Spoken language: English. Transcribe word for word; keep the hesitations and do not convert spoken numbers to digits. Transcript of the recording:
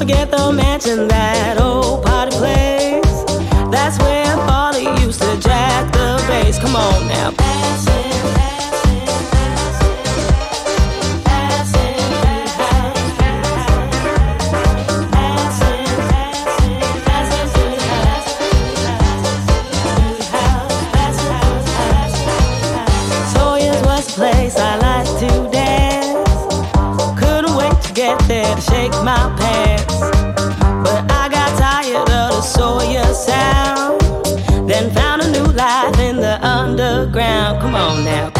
forget the mansion, that old party place. That's where Farley used to jack the bass. Come on now. Passing, passing, passing, passing, passing, passing, passing to the house, passing. Sawyer's was the place I like to dance. Couldn't wait to get there to shake my pants, but I got tired of the Sawyer sound. Then found a new life in the underground. Come on now.